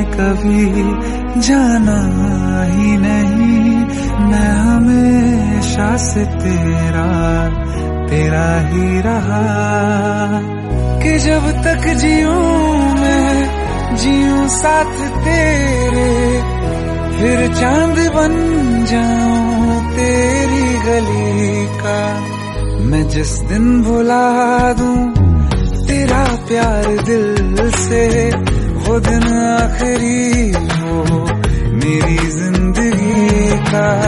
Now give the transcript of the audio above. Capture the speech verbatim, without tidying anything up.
कभी जाना ही नहीं, मैं हमेशा से तेरा तेरा ही रहा। कि जब तक जीऊं मैं जीऊं साथ तेरे, फिर चांद बन जाऊं तेरी गली का। मैं जिस दिन भुला दूं तेरा प्यार दिल से, वो दिन आखिरी हो मेरी जिंदगी का।